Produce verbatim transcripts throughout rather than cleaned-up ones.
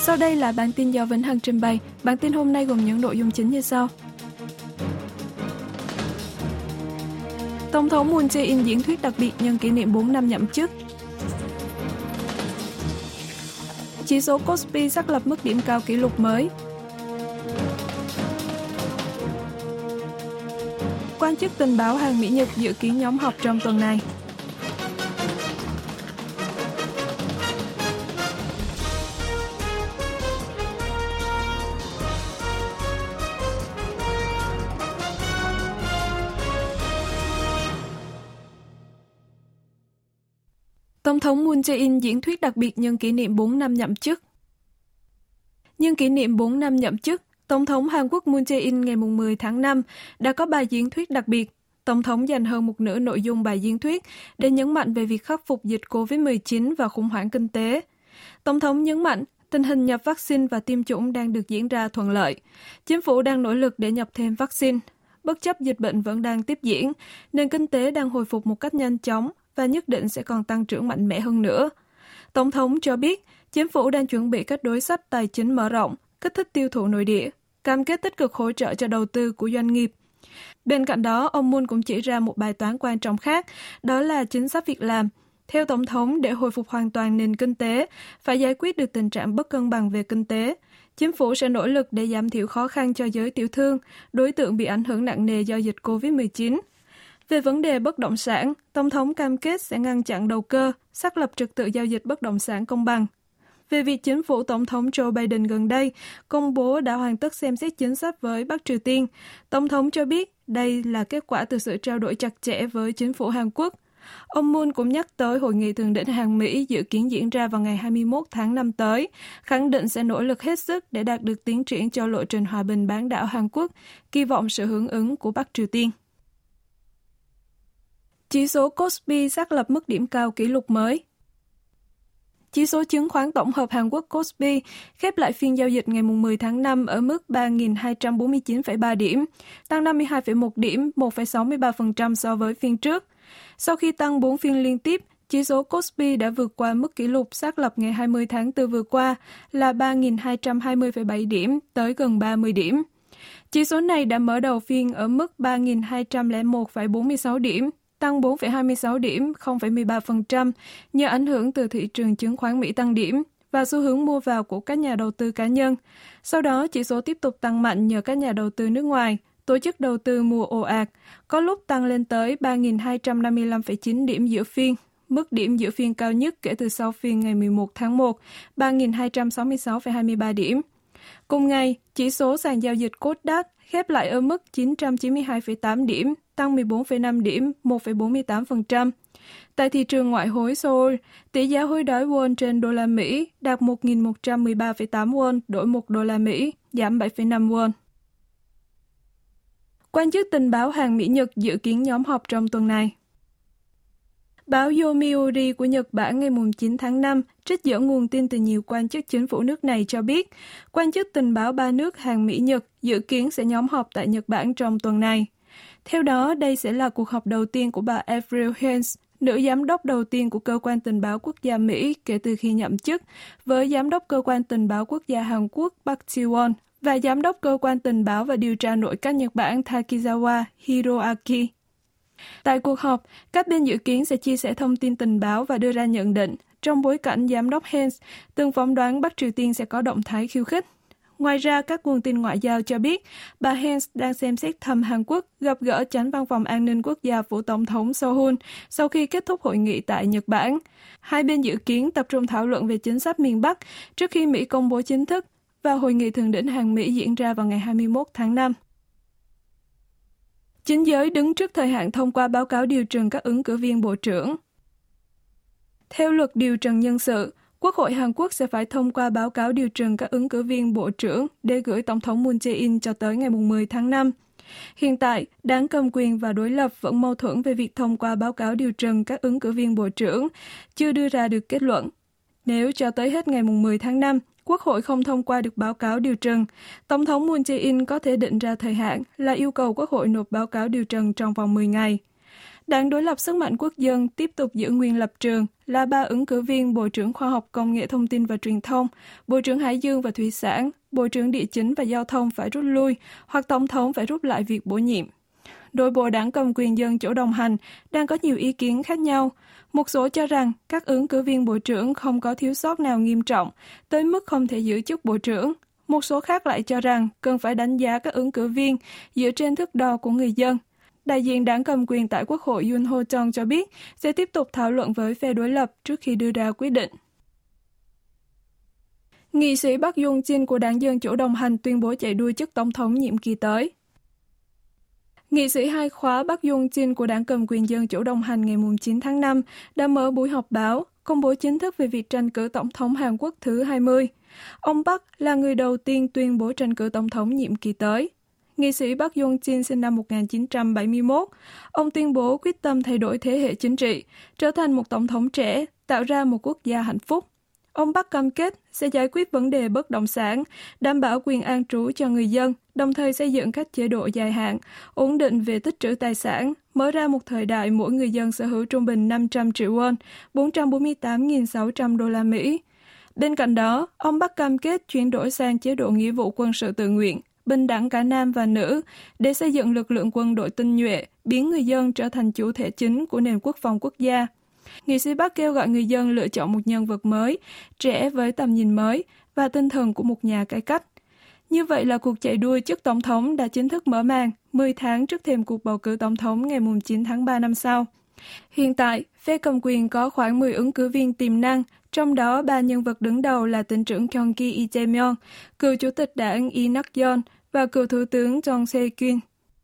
Sau đây là bản tin do Vĩnh Hằng trình bày. Bản tin hôm nay gồm những nội dung chính như sau. Tổng thống Moon Jae-in diễn thuyết đặc biệt nhân kỷ niệm bốn năm nhậm chức. Chỉ số Kospi xác lập mức điểm cao kỷ lục mới. Quan chức tình báo Hàn Mỹ-Nhật dự kiến nhóm họp trong tuần này. Tổng thống Moon Jae-in diễn thuyết đặc biệt nhân kỷ niệm bốn năm nhậm chức. Nhân kỷ niệm bốn năm nhậm chức, Tổng thống Hàn Quốc Moon Jae-in ngày mười tháng năm đã có bài diễn thuyết đặc biệt. Tổng thống dành hơn một nửa nội dung bài diễn thuyết để nhấn mạnh về việc khắc phục dịch covid mười chín và khủng hoảng kinh tế. Tổng thống nhấn mạnh tình hình nhập vaccine và tiêm chủng đang được diễn ra thuận lợi. Chính phủ đang nỗ lực để nhập thêm vaccine. Bất chấp dịch bệnh vẫn đang tiếp diễn, nền kinh tế đang hồi phục một cách nhanh chóng và nhất định sẽ còn tăng trưởng mạnh mẽ hơn nữa. Tổng thống cho biết, chính phủ đang chuẩn bị các đối sách tài chính mở rộng, kích thích tiêu thụ nội địa, cam kết tích cực hỗ trợ cho đầu tư của doanh nghiệp. Bên cạnh đó, ông Moon cũng chỉ ra một bài toán quan trọng khác, đó là chính sách việc làm. Theo Tổng thống, để hồi phục hoàn toàn nền kinh tế, phải giải quyết được tình trạng bất cân bằng về kinh tế. Chính phủ sẽ nỗ lực để giảm thiểu khó khăn cho giới tiểu thương, đối tượng bị ảnh hưởng nặng nề do dịch covid mười chín. Về vấn đề bất động sản, Tổng thống cam kết sẽ ngăn chặn đầu cơ, xác lập trật tự giao dịch bất động sản công bằng. Về việc chính phủ Tổng thống Joe Biden gần đây công bố đã hoàn tất xem xét chính sách với Bắc Triều Tiên, Tổng thống cho biết đây là kết quả từ sự trao đổi chặt chẽ với chính phủ Hàn Quốc. Ông Moon cũng nhắc tới hội nghị thượng đỉnh Hàn Mỹ dự kiến diễn ra vào ngày hai mươi mốt tháng năm tới, khẳng định sẽ nỗ lực hết sức để đạt được tiến triển cho lộ trình hòa bình bán đảo Hàn Quốc, kỳ vọng sự hưởng ứng của Bắc Triều Tiên. Chỉ số Kospi xác lập mức điểm cao kỷ lục mới. Chỉ số chứng khoán tổng hợp Hàn Quốc Kospi khép lại phiên giao dịch ngày mười tháng năm ở mức ba nghìn hai trăm bốn mươi chín phẩy ba điểm, tăng năm mươi hai phẩy một điểm, một phẩy sáu mươi ba phần trăm so với phiên trước. Sau khi tăng bốn phiên liên tiếp, chỉ số Kospi đã vượt qua mức kỷ lục xác lập ngày hai mươi tháng tư vừa qua là ba nghìn hai trăm hai mươi phẩy bảy điểm, tới gần ba mươi điểm. Chỉ số này đã mở đầu phiên ở mức ba nghìn hai trăm lẻ một phẩy bốn mươi sáu điểm, tăng bốn phẩy hai mươi sáu điểm, không phẩy mười ba phần trăm, nhờ ảnh hưởng từ thị trường chứng khoán Mỹ tăng điểm và xu hướng mua vào của các nhà đầu tư cá nhân. Sau đó, chỉ số tiếp tục tăng mạnh nhờ các nhà đầu tư nước ngoài, tổ chức đầu tư mua ồ ạt, có lúc tăng lên tới ba nghìn hai trăm năm mươi lăm phẩy chín điểm giữa phiên, mức điểm giữa phiên cao nhất kể từ sau phiên ngày mười một tháng một, ba nghìn hai trăm sáu mươi sáu phẩy hai mươi ba điểm. Cùng ngày, chỉ số sàn giao dịch Kosdaq khép lại ở mức chín trăm chín mươi hai phẩy tám điểm, tăng mười bốn phẩy năm điểm, một phẩy bốn mươi tám phần trăm. Tại thị trường ngoại hối Seoul, tỷ giá hối đoái won trên đô la Mỹ đạt một nghìn một trăm mười ba phẩy tám won đổi một đô la Mỹ, giảm bảy phẩy năm won. Quan chức tình báo Hàn Mỹ-Nhật dự kiến nhóm họp trong tuần này. Báo Yomiuri của Nhật Bản ngày chín tháng năm trích dẫn nguồn tin từ nhiều quan chức chính phủ nước này cho biết, quan chức tình báo ba nước Hàn Mỹ-Nhật dự kiến sẽ nhóm họp tại Nhật Bản trong tuần này. Theo đó, đây sẽ là cuộc họp đầu tiên của bà Avril Haines, nữ giám đốc đầu tiên của Cơ quan Tình báo Quốc gia Mỹ kể từ khi nhậm chức, với giám đốc Cơ quan Tình báo Quốc gia Hàn Quốc Park Ji-won và giám đốc Cơ quan Tình báo và Điều tra Nội các Nhật Bản Takizawa Hiroaki. Tại cuộc họp, các bên dự kiến sẽ chia sẻ thông tin tình báo và đưa ra nhận định, trong bối cảnh giám đốc Haines từng phỏng đoán Bắc Triều Tiên sẽ có động thái khiêu khích. Ngoài ra, các nguồn tin ngoại giao cho biết bà Haines đang xem xét thăm Hàn Quốc gặp gỡ chánh văn phòng an ninh quốc gia phủ Tổng thống Seo-hun sau khi kết thúc hội nghị tại Nhật Bản. Hai bên dự kiến tập trung thảo luận về chính sách miền Bắc trước khi Mỹ công bố chính thức và hội nghị thượng đỉnh Hàn Mỹ diễn ra vào ngày hai mươi mốt tháng năm. Chính giới đứng trước thời hạn thông qua báo cáo điều trần các ứng cử viên bộ trưởng. Theo luật điều trần nhân sự, Quốc hội Hàn Quốc sẽ phải thông qua báo cáo điều trần các ứng cử viên bộ trưởng để gửi Tổng thống Moon Jae-in cho tới ngày mười tháng năm. Hiện tại, đảng cầm quyền và đối lập vẫn mâu thuẫn về việc thông qua báo cáo điều trần các ứng cử viên bộ trưởng, chưa đưa ra được kết luận. Nếu cho tới hết ngày mười tháng năm, Quốc hội không thông qua được báo cáo điều trần, Tổng thống Moon Jae-in có thể định ra thời hạn là yêu cầu Quốc hội nộp báo cáo điều trần trong vòng mười ngày. Đảng đối lập Sức mạnh Quốc dân tiếp tục giữ nguyên lập trường là ba ứng cử viên Bộ trưởng Khoa học Công nghệ Thông tin và Truyền thông, Bộ trưởng Hải dương và Thủy sản, Bộ trưởng Địa chính và Giao thông phải rút lui hoặc Tổng thống phải rút lại việc bổ nhiệm. Nội bộ đảng cầm quyền Dân Chủ đồng hành đang có nhiều ý kiến khác nhau. Một số cho rằng các ứng cử viên bộ trưởng không có thiếu sót nào nghiêm trọng tới mức không thể giữ chức bộ trưởng. Một số khác lại cho rằng cần phải đánh giá các ứng cử viên dựa trên thước đo của người dân. Đại diện đảng cầm quyền tại Quốc hội Yoon Ho-jong cho biết sẽ tiếp tục thảo luận với phe đối lập trước khi đưa ra quyết định. Nghị sĩ Park Yoon-jin của đảng Dân Chủ đồng hành tuyên bố chạy đua chức tổng thống nhiệm kỳ tới. Nghị sĩ hai khóa Park Yoon-jin của đảng cầm quyền Dân Chủ đồng hành ngày chín tháng năm đã mở buổi họp báo, công bố chính thức về việc tranh cử tổng thống Hàn Quốc thứ hai mươi. Ông Park là người đầu tiên tuyên bố tranh cử tổng thống nhiệm kỳ tới. Nghị sĩ Park Yoon-jin sinh năm một nghìn chín trăm bảy mươi mốt. Ông tuyên bố quyết tâm thay đổi thế hệ chính trị, trở thành một tổng thống trẻ, tạo ra một quốc gia hạnh phúc. Ông Park cam kết sẽ giải quyết vấn đề bất động sản, đảm bảo quyền an trú cho người dân, đồng thời xây dựng các chế độ dài hạn, ổn định về tích trữ tài sản, mở ra một thời đại mỗi người dân sở hữu trung bình năm trăm triệu won, bốn trăm bốn mươi tám nghìn sáu trăm đô la Mỹ. Bên cạnh đó, ông Park cam kết chuyển đổi sang chế độ nghĩa vụ quân sự tự nguyện, bình đẳng cả nam và nữ, để xây dựng lực lượng quân đội tinh nhuệ, biến người dân trở thành chủ thể chính của nền quốc phòng quốc gia. Nghị sĩ Park kêu gọi người dân lựa chọn một nhân vật mới, trẻ với tầm nhìn mới và tinh thần của một nhà cải cách. Như vậy là cuộc chạy đua chức tổng thống đã chính thức mở màn mười tháng trước thềm cuộc bầu cử tổng thống ngày chín tháng ba năm sau. Hiện tại, phe cầm quyền có khoảng mười ứng cử viên tiềm năng, trong đó ba nhân vật đứng đầu là tỉnh trưởng Gyeonggi Lee Jae-myung, cựu chủ tịch đảng Lee Nak-yeon và cựu thủ tướng Jong Se-kyun.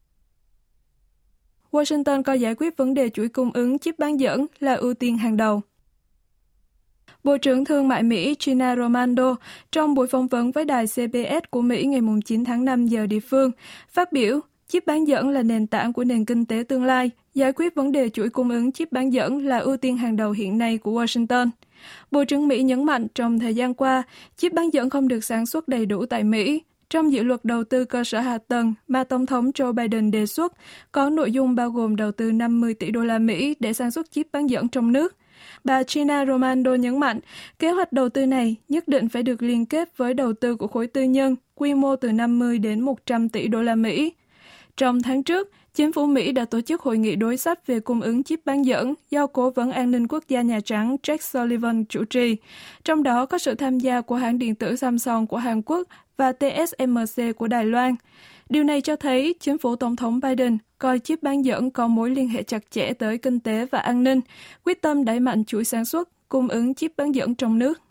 Washington coi giải quyết vấn đề chuỗi cung ứng chip bán dẫn là ưu tiên hàng đầu. Bộ trưởng Thương mại Mỹ Gina Raimondo trong buổi phỏng vấn với đài xê bê ét của Mỹ ngày chín tháng năm giờ địa phương phát biểu chip bán dẫn là nền tảng của nền kinh tế tương lai, giải quyết vấn đề chuỗi cung ứng chip bán dẫn là ưu tiên hàng đầu hiện nay của Washington. Bộ trưởng Mỹ nhấn mạnh trong thời gian qua, chip bán dẫn không được sản xuất đầy đủ tại Mỹ. Trong dự luật đầu tư cơ sở hạ tầng mà Tổng thống Joe Biden đề xuất, có nội dung bao gồm đầu tư năm mươi tỷ đô la Mỹ để sản xuất chip bán dẫn trong nước. Bà Gina Raimondo nhấn mạnh, kế hoạch đầu tư này nhất định phải được liên kết với đầu tư của khối tư nhân, quy mô từ năm mươi đến một trăm tỷ đô la Mỹ. Trong tháng trước, chính phủ Mỹ đã tổ chức hội nghị đối sách về cung ứng chip bán dẫn do Cố vấn An ninh Quốc gia Nhà Trắng Jake Sullivan chủ trì. Trong đó có sự tham gia của hãng điện tử Samsung của Hàn Quốc và tê ét em xê của Đài Loan. Điều này cho thấy chính phủ Tổng thống Biden coi chip bán dẫn có mối liên hệ chặt chẽ tới kinh tế và an ninh, quyết tâm đẩy mạnh chuỗi sản xuất, cung ứng chip bán dẫn trong nước.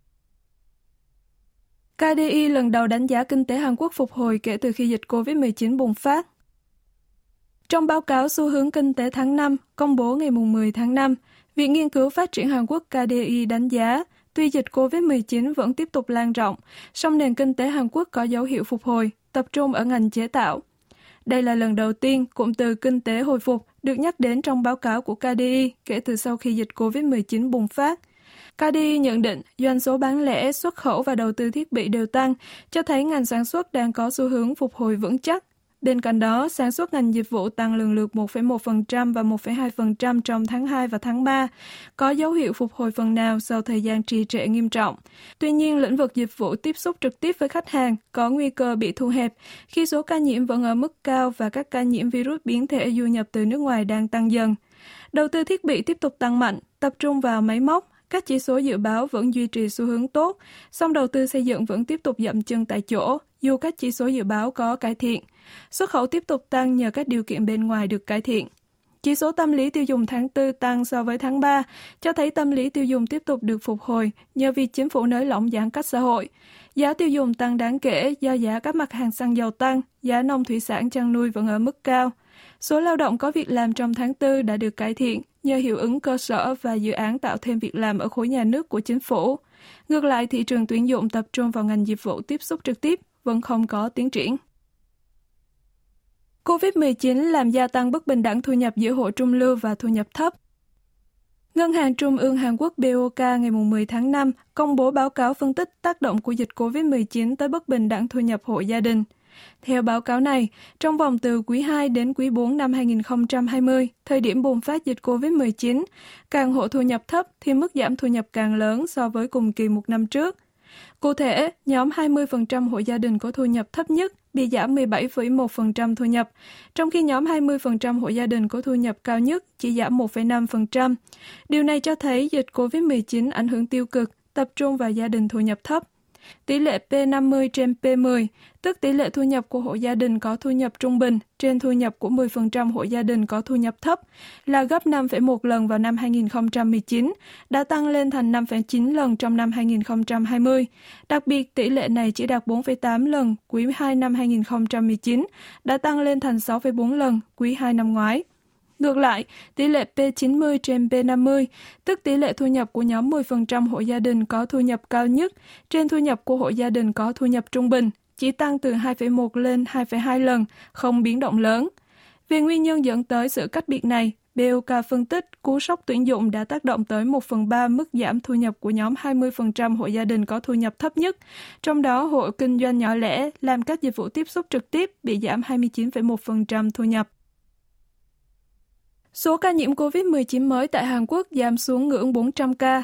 ca đê i lần đầu đánh giá kinh tế Hàn Quốc phục hồi kể từ khi dịch covid mười chín bùng phát. Trong báo cáo xu hướng kinh tế tháng năm công bố ngày mười tháng năm, Viện Nghiên cứu Phát triển Hàn Quốc ca đê i đánh giá tuy dịch covid mười chín vẫn tiếp tục lan rộng, song nền kinh tế Hàn Quốc có dấu hiệu phục hồi, tập trung ở ngành chế tạo. Đây là lần đầu tiên cụm từ kinh tế hồi phục được nhắc đến trong báo cáo của ca đê i kể từ sau khi dịch covid mười chín bùng phát. ca đê i nhận định doanh số bán lẻ, xuất khẩu và đầu tư thiết bị đều tăng, cho thấy ngành sản xuất đang có xu hướng phục hồi vững chắc. Bên cạnh đó, sản xuất ngành dịch vụ tăng lần lượt một phẩy một phần trăm và một phẩy hai phần trăm trong tháng hai và tháng ba, có dấu hiệu phục hồi phần nào sau thời gian trì trệ nghiêm trọng. Tuy nhiên, lĩnh vực dịch vụ tiếp xúc trực tiếp với khách hàng có nguy cơ bị thu hẹp khi số ca nhiễm vẫn ở mức cao và các ca nhiễm virus biến thể du nhập từ nước ngoài đang tăng dần. Đầu tư thiết bị tiếp tục tăng mạnh, tập trung vào máy móc. Các chỉ số dự báo vẫn duy trì xu hướng tốt, song đầu tư xây dựng vẫn tiếp tục dậm chân tại chỗ, dù các chỉ số dự báo có cải thiện. Xuất khẩu tiếp tục tăng nhờ các điều kiện bên ngoài được cải thiện. Chỉ số tâm lý tiêu dùng tháng tư tăng so với tháng ba, cho thấy tâm lý tiêu dùng tiếp tục được phục hồi nhờ việc chính phủ nới lỏng giãn cách xã hội. Giá tiêu dùng tăng đáng kể do giá các mặt hàng xăng dầu tăng, giá nông thủy sản chăn nuôi vẫn ở mức cao. Số lao động có việc làm trong tháng tư đã được cải thiện nhờ hiệu ứng cơ sở và dự án tạo thêm việc làm ở khối nhà nước của chính phủ. Ngược lại, thị trường tuyển dụng tập trung vào ngành dịch vụ tiếp xúc trực tiếp vẫn không có tiến triển. covid mười chín làm gia tăng bất bình đẳng thu nhập giữa hộ trung lưu và thu nhập thấp. Ngân hàng Trung ương Hàn Quốc bê o ca ngày mười tháng năm công bố báo cáo phân tích tác động của dịch covid mười chín tới bất bình đẳng thu nhập hộ gia đình. Theo báo cáo này, trong vòng từ quý hai đến quý bốn năm hai nghìn không trăm hai mươi, thời điểm bùng phát dịch covid mười chín, càng hộ thu nhập thấp thì mức giảm thu nhập càng lớn so với cùng kỳ một năm trước. Cụ thể, nhóm hai mươi phần trăm hộ gia đình có thu nhập thấp nhất bị giảm mười bảy phẩy một phần trăm thu nhập, trong khi nhóm hai mươi phần trăm hộ gia đình có thu nhập cao nhất chỉ giảm một phẩy năm phần trăm. Điều này cho thấy dịch covid mười chín ảnh hưởng tiêu cực, tập trung vào gia đình thu nhập thấp. Tỷ lệ P năm mươi trên P mười, tức tỷ lệ thu nhập của hộ gia đình có thu nhập trung bình trên thu nhập của mười phần trăm hộ gia đình có thu nhập thấp, là gấp năm phẩy một lần vào năm hai nghìn không trăm mười chín, đã tăng lên thành năm phẩy chín lần trong năm hai nghìn không trăm hai mươi. Đặc biệt, tỷ lệ này chỉ đạt bốn phẩy tám lần quý hai năm hai nghìn không trăm mười chín, đã tăng lên thành sáu phẩy bốn lần quý hai năm ngoái. Ngược lại, tỷ lệ P chín mươi trên P năm mươi, tức tỷ lệ thu nhập của nhóm mười phần trăm hộ gia đình có thu nhập cao nhất trên thu nhập của hộ gia đình có thu nhập trung bình, chỉ tăng từ hai phẩy một lên hai phẩy hai lần, không biến động lớn. Về nguyên nhân dẫn tới sự cách biệt này, bê o ca phân tích cú sốc tuyển dụng đã tác động tới một phần ba mức giảm thu nhập của nhóm hai mươi phần trăm hộ gia đình có thu nhập thấp nhất, trong đó hộ kinh doanh nhỏ lẻ làm các dịch vụ tiếp xúc trực tiếp bị giảm hai mươi chín phẩy một phần trăm thu nhập. Số ca nhiễm covid mười chín mới tại Hàn Quốc giảm xuống ngưỡng bốn trăm ca.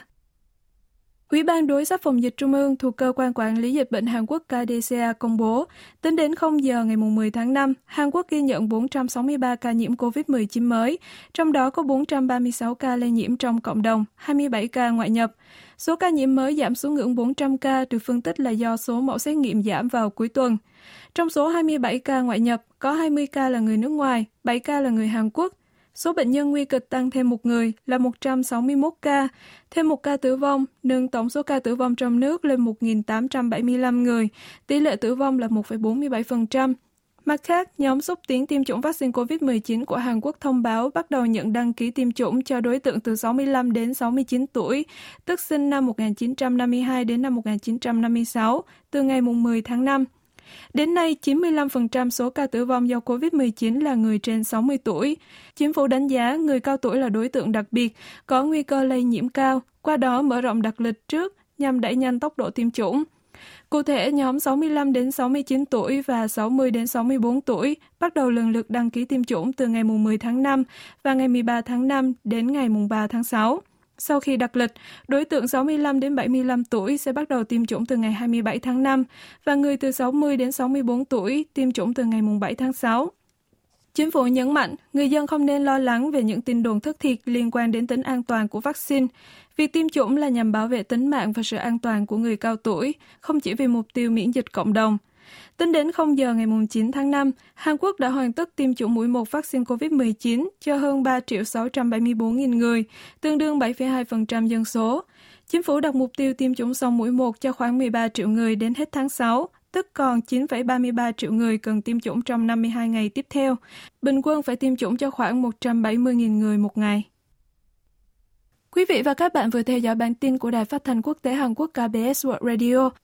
Ủy ban đối sách phòng dịch trung ương thuộc Cơ quan Quản lý Dịch bệnh Hàn Quốc K D C A công bố, tính đến không giờ ngày mười tháng năm, Hàn Quốc ghi nhận bốn trăm sáu mươi ba ca nhiễm covid mười chín mới, trong đó có bốn trăm ba mươi sáu ca lây nhiễm trong cộng đồng, hai mươi bảy ca ngoại nhập. Số ca nhiễm mới giảm xuống ngưỡng bốn trăm ca được phân tích là do số mẫu xét nghiệm giảm vào cuối tuần. Trong số hai mươi bảy ca ngoại nhập, có hai mươi ca là người nước ngoài, bảy ca là người Hàn Quốc. Số bệnh nhân nguy kịch tăng thêm một người là một trăm sáu mươi mốt ca, thêm một ca tử vong, nâng tổng số ca tử vong trong nước lên một nghìn tám trăm bảy mươi lăm người, tỷ lệ tử vong là một phẩy bốn mươi bảy phần trăm. Mặt khác, nhóm xúc tiến tiêm chủng vaccine covid mười chín của Hàn Quốc thông báo bắt đầu nhận đăng ký tiêm chủng cho đối tượng từ sáu mươi lăm đến sáu mươi chín tuổi, tức sinh năm một nghìn chín trăm năm mươi hai đến năm một nghìn chín trăm năm mươi sáu, từ ngày mười tháng năm. Đến nay, chín mươi lăm phần trăm số ca tử vong do covid mười chín là người trên sáu mươi tuổi. Chính phủ đánh giá người cao tuổi là đối tượng đặc biệt, có nguy cơ lây nhiễm cao, qua đó mở rộng đặt lịch trước nhằm đẩy nhanh tốc độ tiêm chủng. Cụ thể, nhóm sáu mươi lăm đến sáu mươi chín tuổi và sáu mươi đến sáu mươi bốn tuổi bắt đầu lần lượt đăng ký tiêm chủng từ ngày mười tháng năm và ngày mười ba tháng năm đến ngày ba tháng sáu. Sau khi đặt lịch, đối tượng sáu mươi lăm đến bảy mươi lăm tuổi sẽ bắt đầu tiêm chủng từ ngày hai mươi bảy tháng năm và người từ sáu mươi đến sáu mươi bốn tuổi tiêm chủng từ ngày bảy tháng sáu. Chính phủ nhấn mạnh, người dân không nên lo lắng về những tin đồn thất thiệt liên quan đến tính an toàn của vaccine. Việc tiêm chủng là nhằm bảo vệ tính mạng và sự an toàn của người cao tuổi, không chỉ vì mục tiêu miễn dịch cộng đồng. Tính đến không giờ ngày chín tháng năm, Hàn Quốc đã hoàn tất tiêm chủng mũi một vaccine covid mười chín cho hơn ba triệu sáu trăm bảy mươi bốn nghìn người, tương đương bảy phẩy hai phần trăm dân số. Chính phủ đặt mục tiêu tiêm chủng xong mũi một cho khoảng mười ba triệu người đến hết tháng sáu, tức còn chín phẩy ba mươi ba triệu người cần tiêm chủng trong năm mươi hai ngày tiếp theo. Bình quân phải tiêm chủng cho khoảng một trăm bảy mươi nghìn người một ngày. Quý vị và các bạn vừa theo dõi bản tin của Đài Phát thanh Quốc tế Hàn Quốc K B S World Radio.